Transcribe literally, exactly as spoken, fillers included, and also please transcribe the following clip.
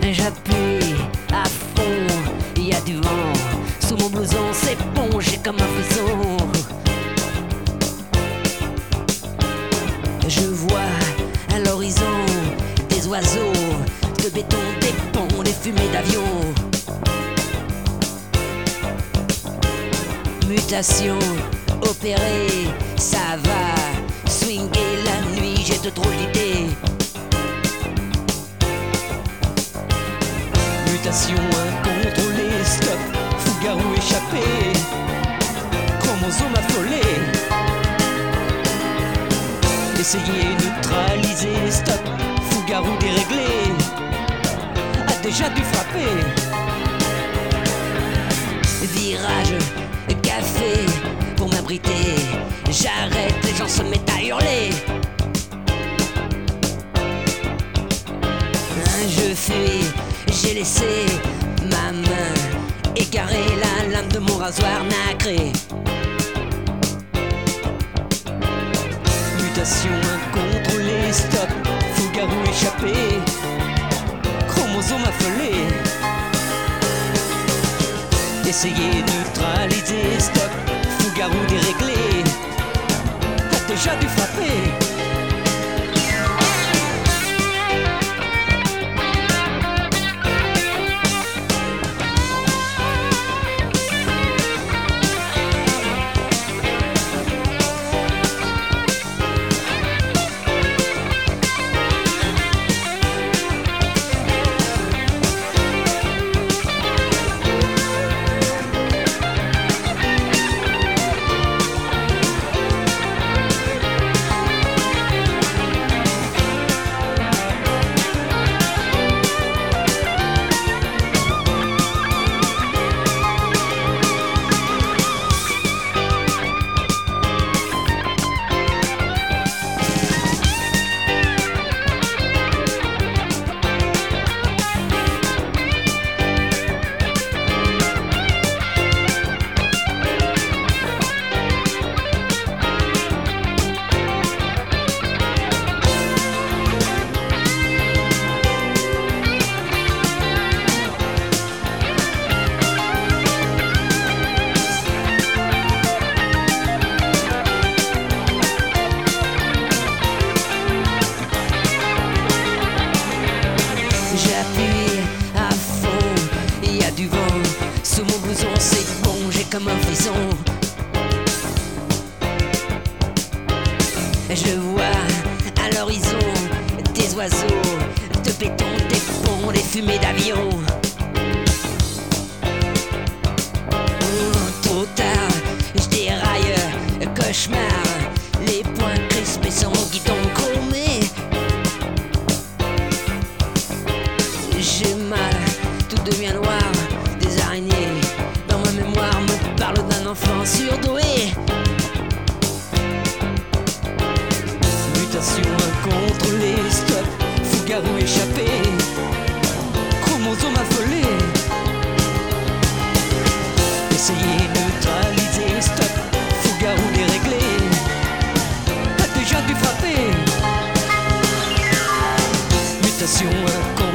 J'appuie à fond, il y a du vent sous mon blouson, c'est bon, j'ai comme un frisson. Je vois à l'horizon des oiseaux, de béton, des ponts, des fumées d'avion. Mutation opérée, ça va swinguer la nuit, j'ai de drôles d'idées. Mutation incontrôlée, stop, fou-garou échappé, chromosome affolé. Essayer, neutraliser, stop, fou-garou déréglé, a déjà dû frapper. Virage, café, pour m'abriter, j'arrête, les gens se mettent à hurler. Je fuis, j'ai laissé ma main égarer la lame de mon rasoir nacré. Mutation incontrôlée, stop, fou-garou échappé, chromosome affolé. Essayer, neutraliser, stop, fou-garou déréglé, t'as déjà dû frapper. J'appuie à fond, il y a du vent sous mon blouson, c'est bon, j'ai comme un frisson. Je vois à l'horizon des oiseaux, de béton, des ponts, des fumées d'avion. Oh, trop tard, je déraille, cauchemar, les poings crispés sans guidon chromé. J'ai mal, tout devient noir, des araignées dans ma mémoire me parlent d'un enfant surdoué. Mutation incontrôlée, stop, fou-garou échappé, chromosome affolé. Essayez, neutraliser, stop, fou-garou déréglé, t'as déjà dû frapper. Mutation incontrôlée.